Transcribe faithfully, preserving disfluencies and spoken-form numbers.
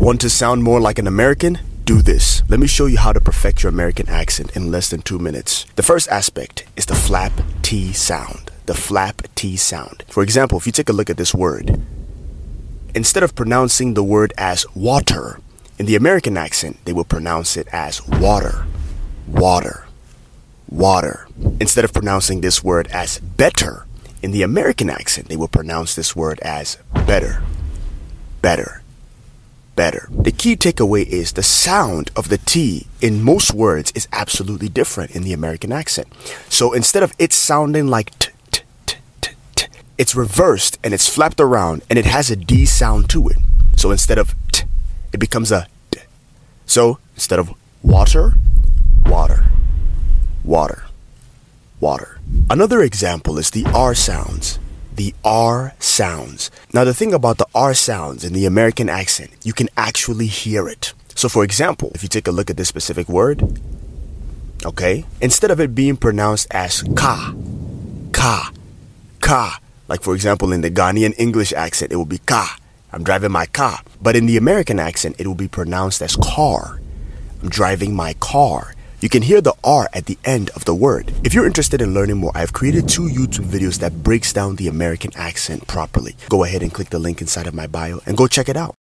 Want to sound more like an American? Do this. Let me show you how to perfect your American accent in less than two minutes. The first aspect is the flap T sound. The flap T sound. For example, if you take a look at this word, instead of pronouncing the word as water, in the American accent, they will pronounce it as water, water, water. Instead of pronouncing this word as better, in the American accent, they will pronounce this word as better, better, better. The key takeaway is the sound of the T in most words is absolutely different in the American accent. So instead of it sounding like t, t, t, t, t, it's reversed and it's flapped around and it has a D sound to it. So instead of t, it becomes a d. So instead of water, water, water, water. Another example is the R sounds. The R sounds. Now the thing about the R sounds in the American accent, you can actually hear it. So for example, if you take a look at this specific word, okay, instead of it being pronounced as ka, ka, ka, like for example in the Ghanaian English accent, it will be ka, I'm driving my car. But in the American accent, it will be pronounced as car, I'm driving my car. You can hear the R at the end of the word. If you're interested in learning more, I've created two YouTube videos that breaks down the American accent properly. Go ahead and click the link inside of my bio and go check it out.